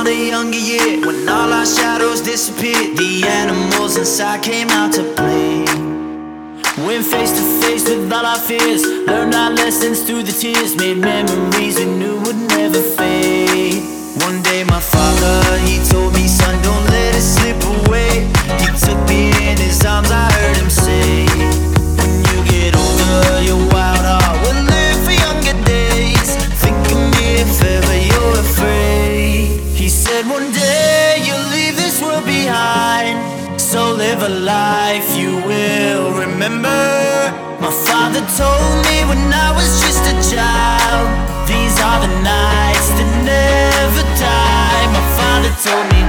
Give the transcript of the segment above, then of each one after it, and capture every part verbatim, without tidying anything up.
found a younger year, when all our shadows disappeared. The animals inside came out to play. Went face to face with all our fears, learned our lessons through the tears, made memories we knew would never fade. One day my father, he told me, son, don't let it slip away. He took me in his arms, I heard him say, when you get older, your wild heart will live for younger days. Think of me if ever you're afraid. He said one day you'll leave this world behind, so live a life you will remember. My father told me when I was just a child, these are the nights that never die. My father told me.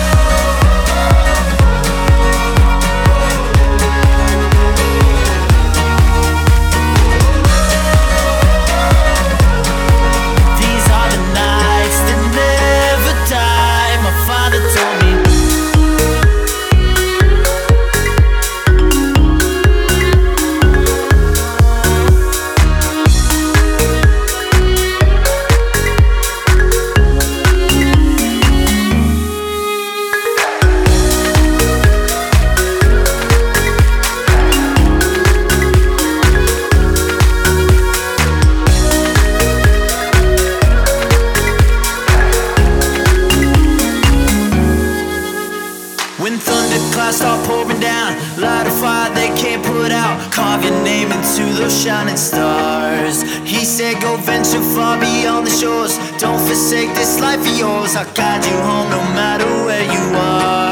These are the nights that never die. My father told me. When thunderclouds start pouring down, light a fire they can't put out, carve your name into those shining stars. He said go venture far beyond the shores, don't forsake this life of yours. I'll guide you home no matter where you are.